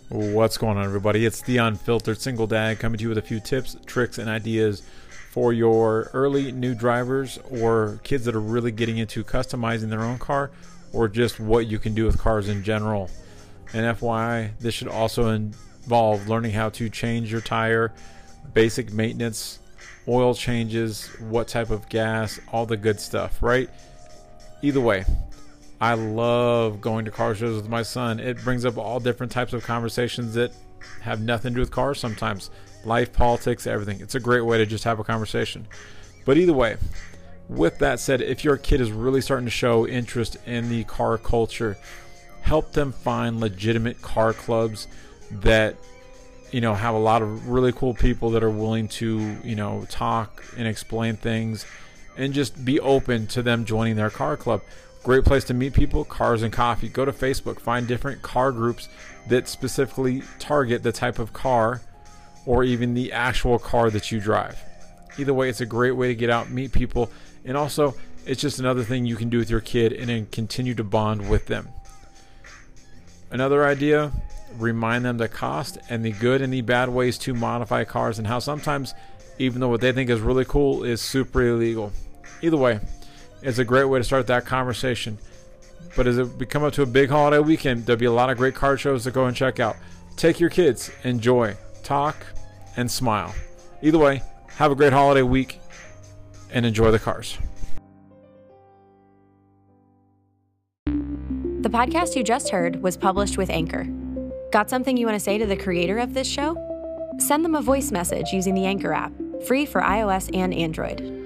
What's going on, everybody? It's the Unfiltered Single Dad coming to you with a few tips, tricks, and ideas for your early new drivers or kids that are really getting into customizing their own car, or just what you can do with cars in general. And FYI, this should also involve learning how to change your tire, basic maintenance, oil changes, what type of gas, all the good stuff, right? Either way, I love going to car shows with my son. It brings up all different types of conversations that have nothing to do with cars sometimes. Life, politics, everything. It's a great way to just have a conversation. But either way, with that said, if your kid is really starting to show interest in the car culture, help them find legitimate car clubs that, have a lot of really cool people that are willing to, talk and explain things and just be open to them joining their car club. Great place to meet people, Cars and Coffee. Go to Facebook, find different car groups that specifically target the type of car or even the actual car that you drive. Either way, it's a great way to get out, meet people, and also it's just another thing you can do with your kid and then continue to bond with them. Another idea, remind them the cost and the good and the bad ways to modify cars and how sometimes, even though what they think is really cool, is super illegal. Either way, it's a great way to start that conversation. But as we come up to a big holiday weekend, there'll be a lot of great car shows to go and check out. Take your kids, enjoy, talk, and smile. Either way, have a great holiday week and enjoy the cars. The podcast you just heard was published with Anchor. Got something you want to say to the creator of this show? Send them a voice message using the Anchor app, free for iOS and Android.